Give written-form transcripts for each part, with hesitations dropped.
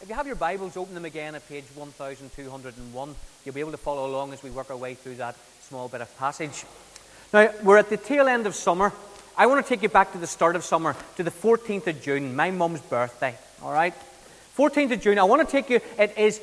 If you have your Bibles, open them again at page 1201. You'll be able to follow along as we work our way through that small bit of passage. Now, we're at the tail end of summer. I want to take you back to the start of summer, to the 14th of June, my mum's birthday. All right? 14th of June, I want to take you, it is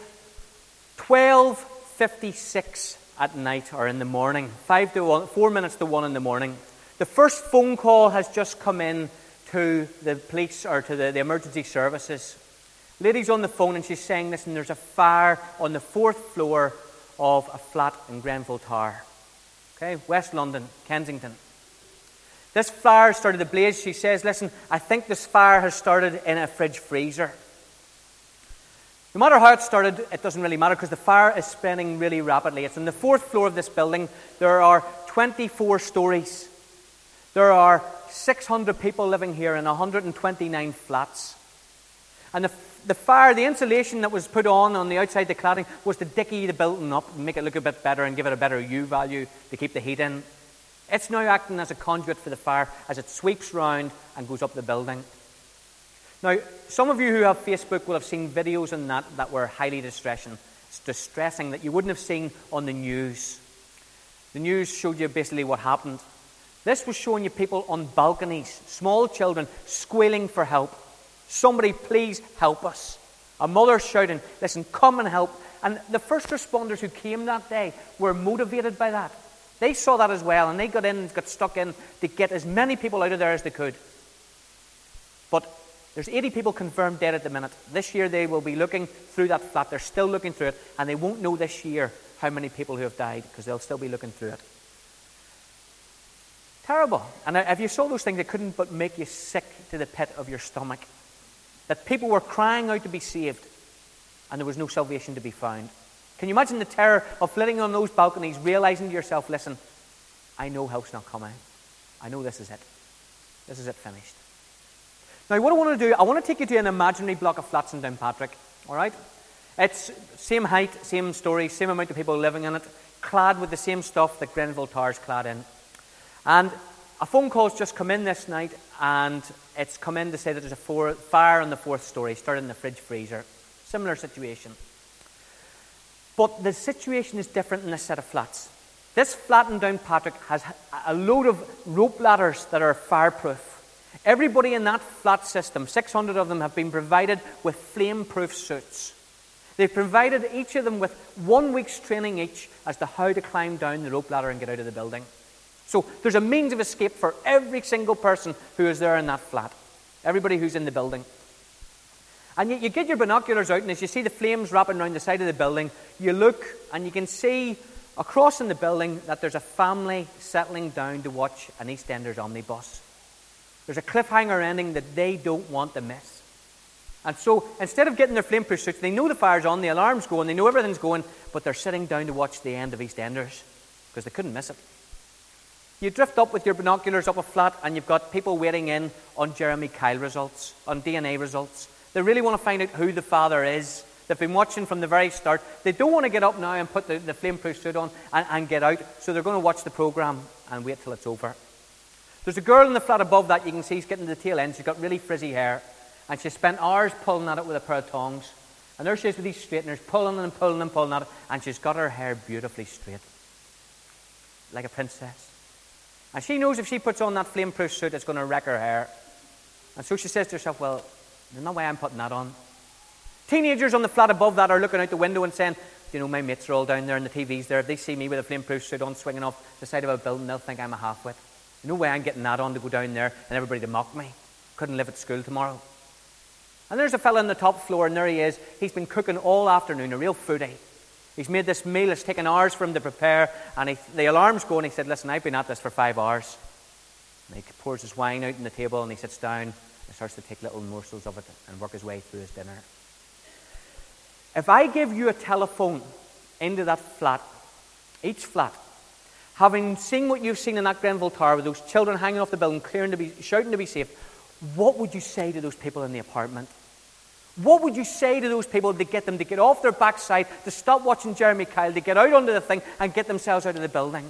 12:56 at night or in the morning, 4 minutes to 1 in the morning. The first phone call has just come in to the police or to the emergency services. Lady's on the phone and she's saying, listen, there's a fire on the 4th floor of a flat in Grenville Tower. Okay, West London, Kensington. This fire started to blaze. She says, listen, I think this fire has started in a fridge freezer. No matter how it started, it doesn't really matter because the fire is spreading really rapidly. It's on the 4th floor of this building. There are 24 stories. There are 600 people living here in 129 flats. And the fire, the insulation that was put on the outside the cladding was to dicky the building up and make it look a bit better and give it a better U value to keep the heat in. It's now acting as a conduit for the fire as it sweeps round and goes up the building. Now, some of you who have Facebook will have seen videos on that were highly distressing. It's distressing that you wouldn't have seen on the news. The news showed you basically what happened. This was showing you people on balconies, small children squealing for help. Somebody, please help us. A mother shouting, listen, come and help. And the first responders who came that day were motivated by that. They saw that as well, and they got in and got stuck in to get as many people out of there as they could. But there's 80 people confirmed dead at the minute. This year they will be looking through that flat. They're still looking through it, and they won't know this year how many people who have died because they'll still be looking through it. Terrible. And if you saw those things, it couldn't but make you sick to the pit of your stomach. That people were crying out to be saved, and there was no salvation to be found. Can you imagine the terror of flitting on those balconies, realizing to yourself, listen, I know help's not coming. I know this is it. This is it finished. Now, what I want to do, I want to take you to an imaginary block of flats in Downpatrick. All right? It's same height, same story, same amount of people living in it, clad with the same stuff that Grenville Tower's clad in. And a phone call's just come in this night, and it's come in to say that there's a fire on the 4th story, started in the fridge freezer. Similar situation. But the situation is different in this set of flats. This flat in Downpatrick has a load of rope ladders that are fireproof. Everybody in that flat system, 600 of them, have been provided with flame-proof suits. They've provided each of them with 1 week's training each as to how to climb down the rope ladder and get out of the building. So there's a means of escape for every single person who is there in that flat. Everybody who's in the building. And you get your binoculars out, and as you see the flames wrapping around the side of the building, you look and you can see across in the building that there's a family settling down to watch an EastEnders omnibus. There's a cliffhanger ending that they don't want to miss. And so instead of getting their flame-proof suits, they know the fire's on, the alarm's going, they know everything's going, but they're sitting down to watch the end of EastEnders because they couldn't miss it. You drift up with your binoculars up a flat and you've got people waiting in on Jeremy Kyle results, on DNA results. They really want to find out who the father is. They've been watching from the very start. They don't want to get up now and put the flame-proof suit on and get out, so they're going to watch the programme and wait till it's over. There's a girl in the flat above that you can see is getting to the tail end. She's got really frizzy hair, and she spent hours pulling at it with a pair of tongs. And there she is with these straighteners, pulling and pulling and pulling at it, and she's got her hair beautifully straight, like a princess. And she knows if she puts on that flame-proof suit, it's going to wreck her hair. And so she says to herself, well, there's no way I'm putting that on. Teenagers on the flat above that are looking out the window and saying, you know, my mates are all down there and the TV's there. If they see me with a flame-proof suit on swinging off the side of a building, they'll think I'm a half-wit. No way I'm getting that on to go down there and everybody to mock me. Couldn't live at school tomorrow. And there's a fella on the top floor, and there he is. He's been cooking all afternoon, a real foodie. He's made this meal. It's taken hours for him to prepare, and the alarm's going. He said, listen, I've been at this for 5 hours. And he pours his wine out on the table, and he sits down and starts to take little morsels of it and work his way through his dinner. If I give you a telephone into that flat, each flat, having seen what you've seen in that Grenville Tower with those children hanging off the building, shouting to be safe, what would you say to those people in the apartment? What would you say to those people to get them to get off their backside, to stop watching Jeremy Kyle, to get out onto the thing and get themselves out of the building?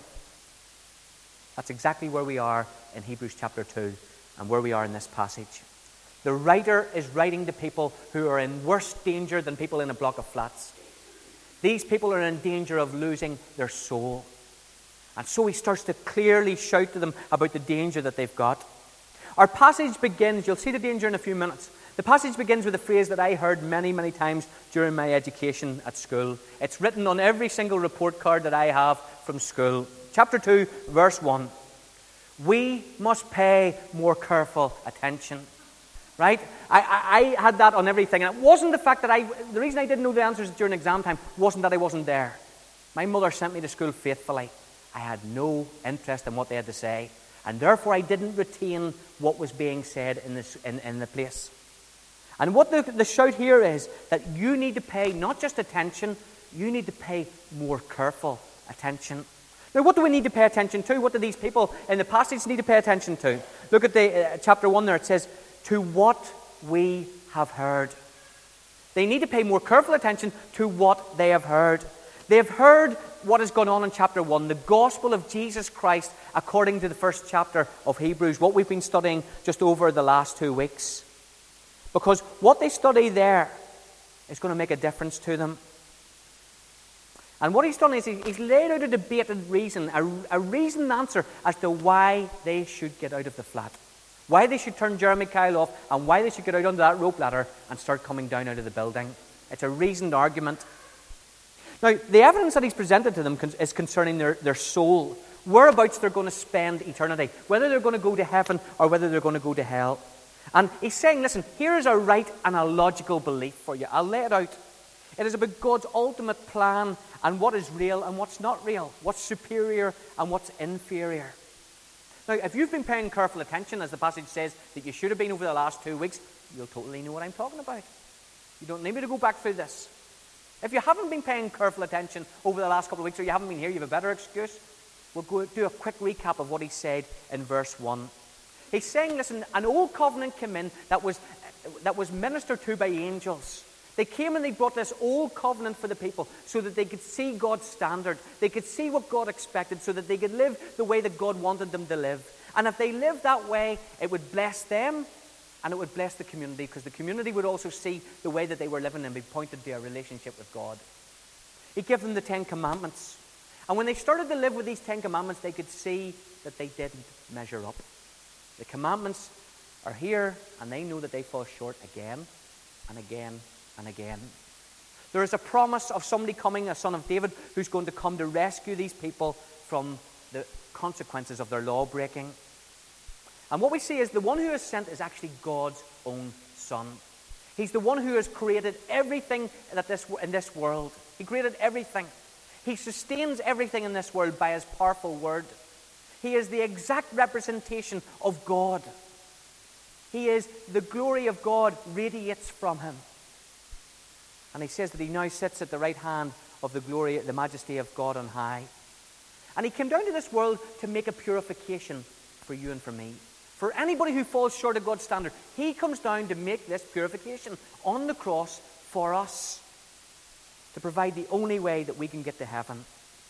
That's exactly where we are in Hebrews chapter 2 and where we are in this passage. The writer is writing to people who are in worse danger than people in a block of flats. These people are in danger of losing their soul. And so he starts to clearly shout to them about the danger that they've got. Our passage begins, you'll see the danger in a few minutes. The passage begins with a phrase that I heard many, many times during my education at school. It's written on every single report card that I have from school. Chapter 2, verse 1. We must pay more careful attention. Right? I had that on everything. And it wasn't the fact that the reason I didn't know the answers during exam time wasn't that I wasn't there. My mother sent me to school faithfully. I had no interest in what they had to say. And therefore I didn't retain what was being said in the place. And what the shout here is that you need to pay not just attention, you need to pay more careful attention. Now, what do we need to pay attention to? What do these people in the passage need to pay attention to? Look at the chapter 1 there. It says, to what we have heard. They need to pay more careful attention to what they have heard. They have heard what has gone on in chapter 1, the gospel of Jesus Christ according to the first chapter of Hebrews, what we've been studying just over the last 2 weeks. Because what they study there is going to make a difference to them. And what he's done is he's laid out a debated reason, a reasoned answer as to why they should get out of the flat. Why they should turn Jeremy Kyle off, and why they should get out onto that rope ladder and start coming down out of the building. It's a reasoned argument. Now, the evidence that he's presented to them is concerning their soul. Whereabouts they're going to spend eternity. Whether they're going to go to heaven or whether they're going to go to hell. And he's saying, listen, here is a right and a logical belief for you. I'll lay it out. It is about God's ultimate plan and what is real and what's not real. What's superior and what's inferior. Now, if you've been paying careful attention, as the passage says that you should have been over the last 2 weeks, you'll totally know what I'm talking about. You don't need me to go back through this. If you haven't been paying careful attention over the last couple of weeks, or you haven't been here, you have a better excuse. We'll go do a quick recap of what he said in verse 1. He's saying, listen, an old covenant came in that was ministered to by angels. They came and they brought this old covenant for the people so that they could see God's standard. They could see what God expected so that they could live the way that God wanted them to live. And if they lived that way, it would bless them and it would bless the community, because the community would also see the way that they were living and be pointed to a relationship with God. He gave them the 10 Commandments. And when they started to live with these 10 Commandments, they could see that they didn't measure up. The commandments are here, and they know that they fall short again and again and again. There is a promise of somebody coming, a son of David, who's going to come to rescue these people from the consequences of their law breaking. And what we see is the one who is sent is actually God's own Son. He's the one who has created everything in this world. He created everything. He sustains everything in this world by his powerful word. He is the exact representation of God. He is the glory of God radiates from him. And he says that he now sits at the right hand of the glory, the majesty of God on high. And he came down to this world to make a purification for you and for me. For anybody who falls short of God's standard, he comes down to make this purification on the cross for us, to provide the only way that we can get to heaven.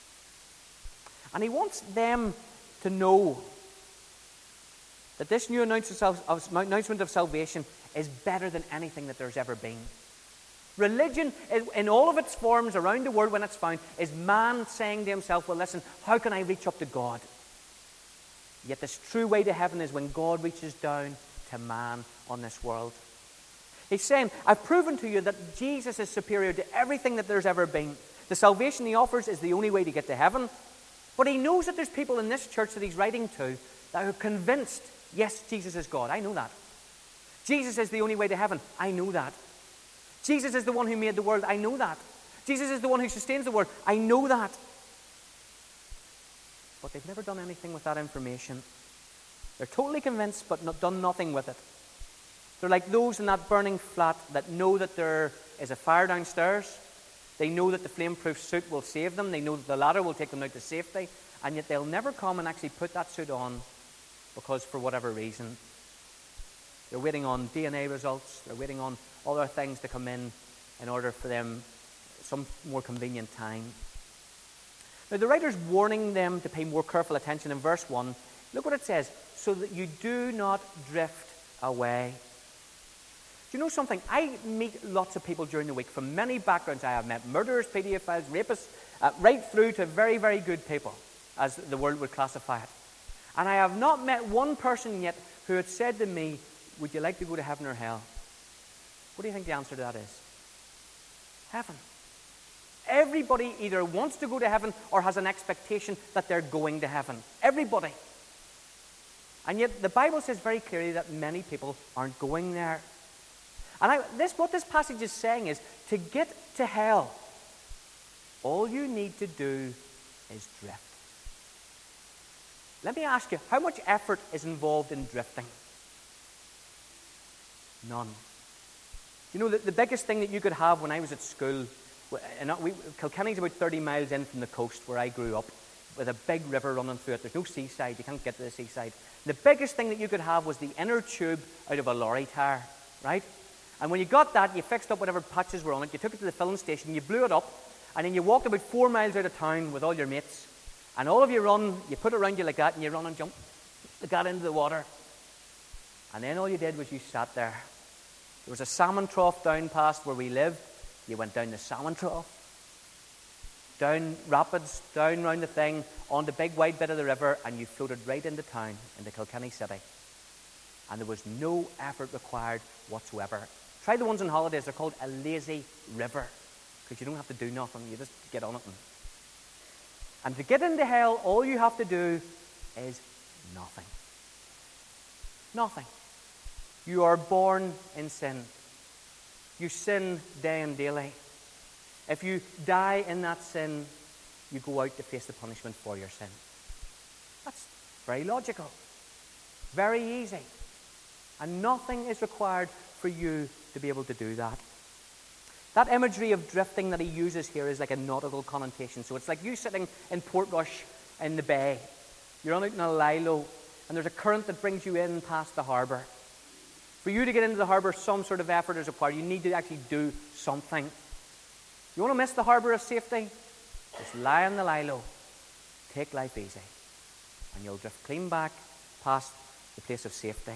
And he wants them to know that this new announcement of salvation is better than anything that there's ever been. Religion, in all of its forms around the world when it's found, is man saying to himself, well, listen, how can I reach up to God? Yet this true way to heaven is when God reaches down to man on this world. He's saying, I've proven to you that Jesus is superior to everything that there's ever been. The salvation he offers is the only way to get to heaven. But he knows that there's people in this church that he's writing to that are convinced, yes, Jesus is God. I know that. Jesus is the only way to heaven. I know that. Jesus is the one who made the world. I know that. Jesus is the one who sustains the world. I know that. But they've never done anything with that information. They're totally convinced, but done nothing with it. They're like those in that burning flat that know that there is a fire downstairs. They know that the flame-proof suit will save them. They know that the ladder will take them out to safety. And yet they'll never come and actually put that suit on because for whatever reason. They're waiting on DNA results. They're waiting on other things to come in order for them some more convenient time. Now the writer's warning them to pay more careful attention in verse 1. Look what it says. So that you do not drift away. Do you know something? I meet lots of people during the week from many backgrounds. I have met murderers, pedophiles, rapists, right through to very, very good people, as the world would classify it. And I have not met one person yet who had said to me, would you like to go to heaven or hell? What do you think the answer to that is? Heaven. Everybody either wants to go to heaven or has an expectation that they're going to heaven. Everybody. And yet the Bible says very clearly that many people aren't going there. And what this passage is saying is, to get to hell, all you need to do is drift. Let me ask you, how much effort is involved in drifting? None. You know, the biggest thing that you could have when I was at school, Kilkenny's about 30 miles in from the coast where I grew up, with a big river running through it. There's no seaside, you can't get to the seaside. The biggest thing that you could have was the inner tube out of a lorry tire, right? And when you got that, you fixed up whatever patches were on it, you took it to the filling station, you blew it up, and then you walked about 4 miles out of town with all your mates, and all of you run, you put it around you like that, and you run and jump like that into the water. And then all you did was you sat there. There was a salmon trough down past where we lived. You went down the salmon trough, down rapids, down round the thing, on the big wide bit of the river, and you floated right into town, into Kilkenny City. And there was no effort required whatsoever. Try the ones on holidays. They're called a lazy river, because you don't have to do nothing. You just get on it. And to get into hell, all you have to do is nothing. Nothing. You are born in sin. You sin day and daily. If you die in that sin, you go out to face the punishment for your sin. That's very logical. Very easy. And nothing is required for you to be able to do that. That imagery of drifting that he uses here is like a nautical connotation. So it's like you sitting in Portrush in the bay. You're on out in a lilo, and there's a current that brings you in past the harbour. For you to get into the harbour, some sort of effort is required. You need to actually do something. You want to miss the harbour of safety? Just lie on the lilo. Take life easy. And you'll drift clean back past the place of safety.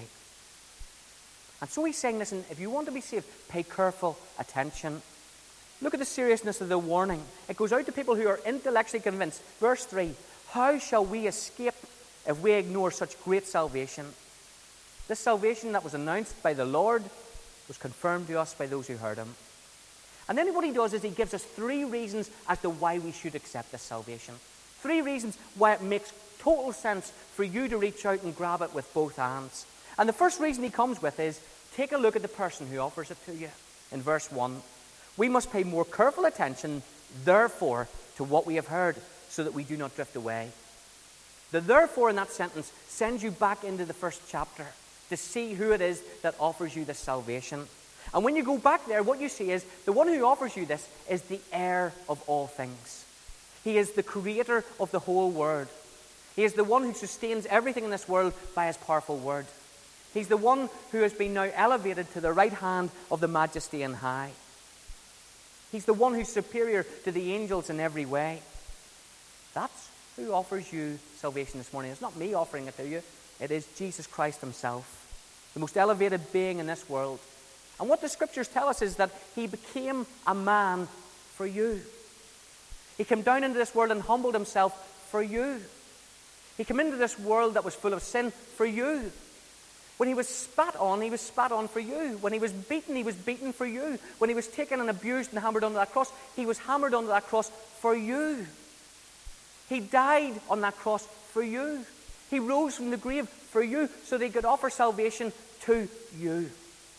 And so he's saying, listen, if you want to be saved, pay careful attention. Look at the seriousness of the warning. It goes out to people who are intellectually convinced. Verse 3, how shall we escape if we ignore such great salvation? This salvation that was announced by the Lord was confirmed to us by those who heard him. And then what he does is he gives us 3 reasons as to why we should accept this salvation. 3 reasons why it makes total sense for you to reach out and grab it with both hands. And the first reason he comes with is, take a look at the person who offers it to you. In verse 1, we must pay more careful attention, therefore, to what we have heard, so that we do not drift away. The therefore in that sentence sends you back into the first chapter to see who it is that offers you this salvation. And when you go back there, what you see is the one who offers you this is the heir of all things. He is the creator of the whole world. He is the one who sustains everything in this world by his powerful word. He's the one who has been now elevated to the right hand of the Majesty on high. He's the one who's superior to the angels in every way. That's who offers you salvation this morning. It's not me offering it to you. It is Jesus Christ himself, the most elevated being in this world. And what the scriptures tell us is that he became a man for you. He came down into this world and humbled himself for you. He came into this world that was full of sin for you. When he was spat on for you. When he was beaten for you. When he was taken and abused and hammered onto that cross, he was hammered onto that cross for you. He died on that cross for you. He rose from the grave for you so that he could offer salvation to you.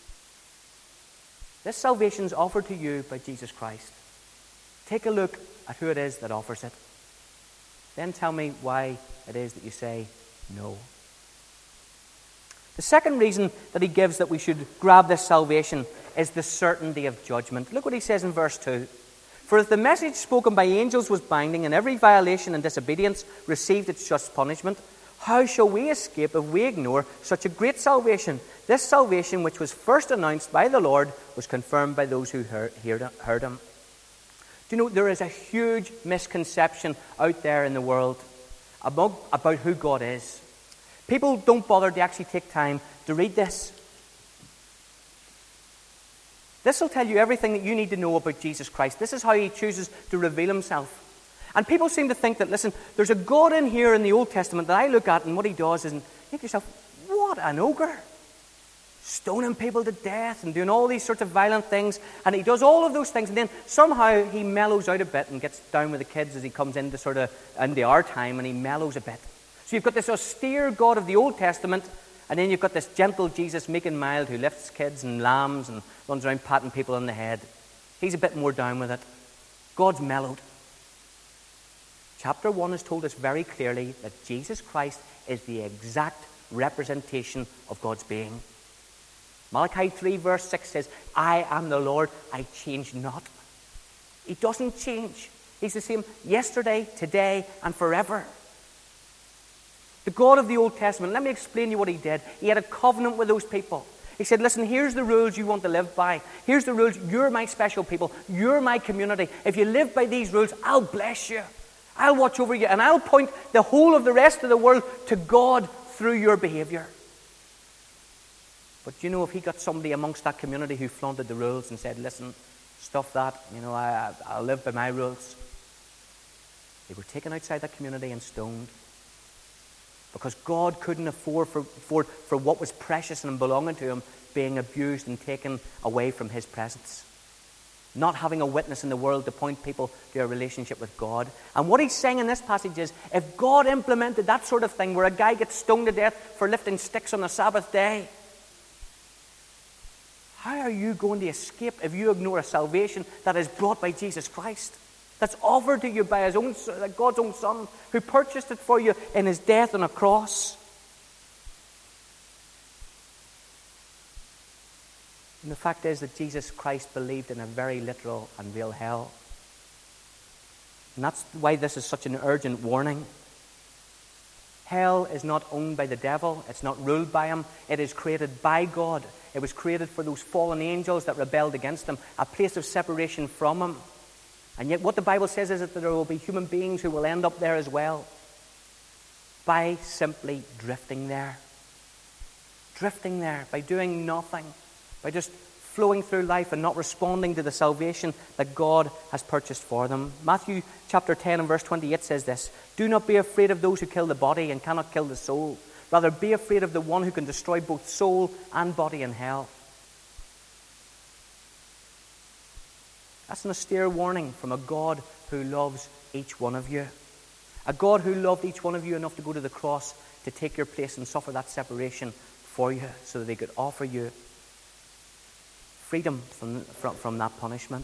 This salvation is offered to you by Jesus Christ. Take a look at who it is that offers it. Then tell me why it is that you say no. The second reason that he gives that we should grab this salvation is the certainty of judgment. Look what he says in verse 2. For if the message spoken by angels was binding, and every violation and disobedience received its just punishment, how shall we escape if we ignore such a great salvation? This salvation, which was first announced by the Lord, was confirmed by those who heard him. Do you know, there is a huge misconception out there in the world about who God is. People don't bother to actually take time to read this. This will tell you everything that you need to know about Jesus Christ. This is how he chooses to reveal himself. And people seem to think that, listen, there's a God in here in the Old Testament that I look at, and what he does is, and think to yourself, what an ogre. Stoning people to death and doing all these sorts of violent things. And he does all of those things, and then somehow he mellows out a bit and gets down with the kids as he comes into into our time, and he mellows a bit. So you've got this austere God of the Old Testament, and then you've got this gentle Jesus, meek and mild, who lifts kids and lambs and runs around patting people on the head. He's a bit more down with it. God's mellowed. Chapter 1 has told us very clearly that Jesus Christ is the exact representation of God's being. Malachi 3 verse 6 says, I am the Lord, I change not. He doesn't change. He's the same yesterday, today, and forever. The God of the Old Testament, let me explain to you what he did. He had a covenant with those people. He said, listen, here's the rules you want to live by. Here's the rules. You're my special people. You're my community. If you live by these rules, I'll bless you. I'll watch over you, and I'll point the whole of the rest of the world to God through your behavior. But you know, if he got somebody amongst that community who flaunted the rules and said, listen, stuff that, I'll live by my rules, they were taken outside that community and stoned. Because God couldn't afford for what was precious and belonging to him being abused and taken away from his presence. Not having a witness in the world to point people to a relationship with God. And what he's saying in this passage is, if God implemented that sort of thing where a guy gets stoned to death for lifting sticks on the Sabbath day, how are you going to escape if you ignore a salvation that is brought by Jesus Christ? That's offered to you by God's own Son, who purchased it for you in his death on a cross. And the fact is that Jesus Christ believed in a very literal and real hell. And that's why this is such an urgent warning. Hell is not owned by the devil. It's not ruled by him. It is created by God. It was created for those fallen angels that rebelled against him, a place of separation from him. And yet what the Bible says is that there will be human beings who will end up there as well by simply drifting there. Drifting there by doing nothing, by just flowing through life and not responding to the salvation that God has purchased for them. Matthew chapter 10 and verse 28 says this, do not be afraid of those who kill the body and cannot kill the soul. Rather, be afraid of the one who can destroy both soul and body in hell. That's an austere warning from a God who loves each one of you. A God who loved each one of you enough to go to the cross to take your place and suffer that separation for you so that they could offer you freedom from that punishment.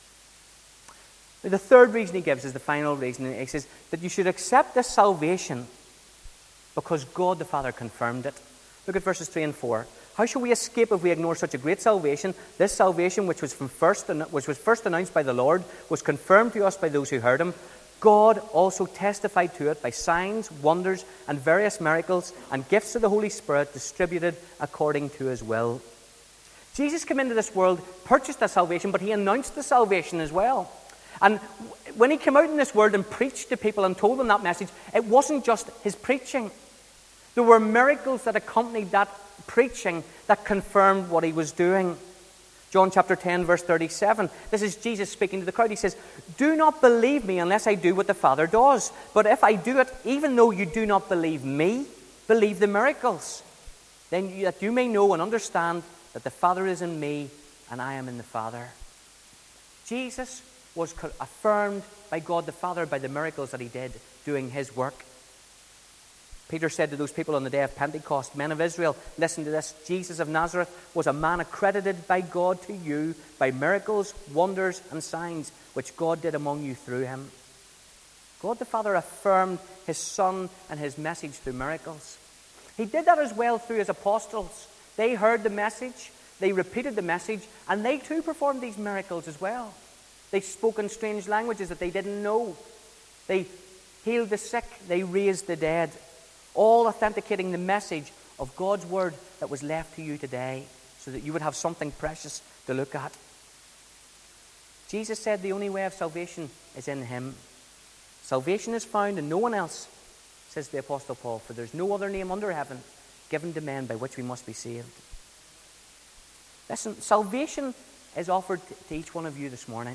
The third reason he gives is the final reason. He says that you should accept this salvation because God the Father confirmed it. Look at verses 3 and 4. How shall we escape if we ignore such a great salvation? This salvation, which was first announced by the Lord, was confirmed to us by those who heard him. God also testified to it by signs, wonders, and various miracles, and gifts of the Holy Spirit distributed according to his will. Jesus came into this world, purchased that salvation, but he announced the salvation as well. And when he came out in this world and preached to people and told them that message, it wasn't just his preaching. There were miracles that accompanied that preaching that confirmed what he was doing. John chapter 10 verse 37. This is Jesus speaking to the crowd. He says, do not believe me unless I do what the Father does. But if I do it, even though you do not believe me, believe the miracles. Then that you may know and understand that the Father is in me and I am in the Father. Jesus was affirmed by God the Father by the miracles that he did doing his work. Peter said to those people on the day of Pentecost, men of Israel, listen to this. Jesus of Nazareth was a man accredited by God to you by miracles, wonders, and signs, which God did among you through him. God the Father affirmed his Son and his message through miracles. He did that as well through his apostles. They heard the message, they repeated the message, and they too performed these miracles as well. They spoke in strange languages that they didn't know. They healed the sick, they raised the dead. All authenticating the message of God's word that was left to you today so that you would have something precious to look at. Jesus said the only way of salvation is in him. Salvation is found in no one else, says the Apostle Paul, for there's no other name under heaven given to men by which we must be saved. Listen, salvation is offered to each one of you this morning.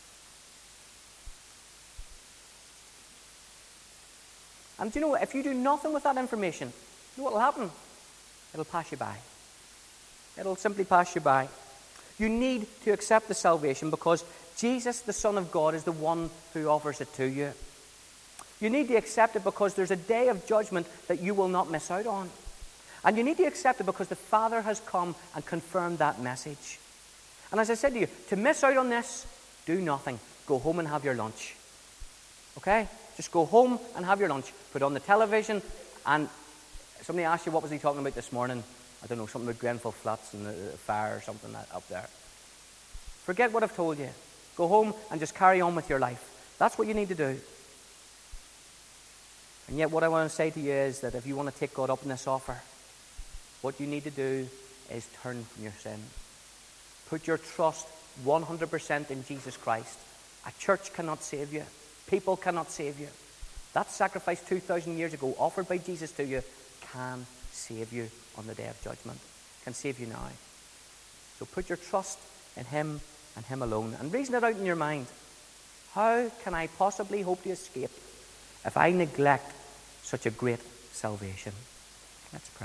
And do you know what? If you do nothing with that information, you know what will happen? It'll pass you by. It'll simply pass you by. You need to accept the salvation because Jesus, the Son of God, is the one who offers it to you. You need to accept it because there's a day of judgment that you will not miss out on. And you need to accept it because the Father has come and confirmed that message. And as I said to you, to miss out on this, do nothing. Go home and have your lunch. Okay? Just go home and have your lunch. Put on the television, and somebody asked you what was he talking about this morning. I don't know, something about Grenfell Flats and the fire or something up there. Forget what I've told you. Go home and just carry on with your life. That's what you need to do. And yet what I want to say to you is that if you want to take God up in this offer, what you need to do is turn from your sin. Put your trust 100% in Jesus Christ. A church cannot save you. People cannot save you. That sacrifice 2,000 years ago offered by Jesus to you can save you on the day of judgment. Can save you now. So put your trust in Him and Him alone. And reason it out in your mind. How can I possibly hope to escape if I neglect such a great salvation? Let's pray.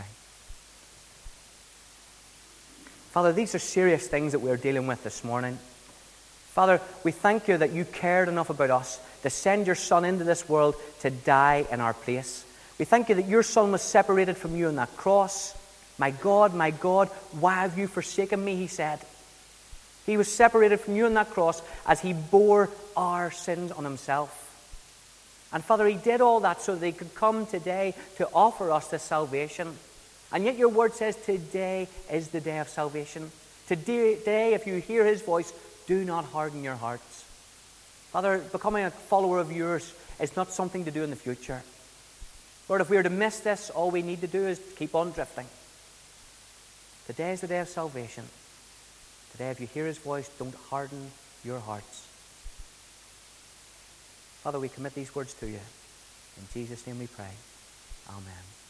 Father, these are serious things that we're dealing with this morning. Father, we thank you that you cared enough about us to send your Son into this world to die in our place. We thank you that your Son was separated from you on that cross. My God, why have you forsaken me, he said. He was separated from you on that cross as he bore our sins on himself. And Father, he did all that so that he could come today to offer us this salvation. And yet your word says today is the day of salvation. Today, if you hear his voice, do not harden your hearts. Father, becoming a follower of yours is not something to do in the future. Lord, if we are to miss this, all we need to do is keep on drifting. Today is the day of salvation. Today, if you hear his voice, don't harden your hearts. Father, we commit these words to you. In Jesus' name we pray. Amen.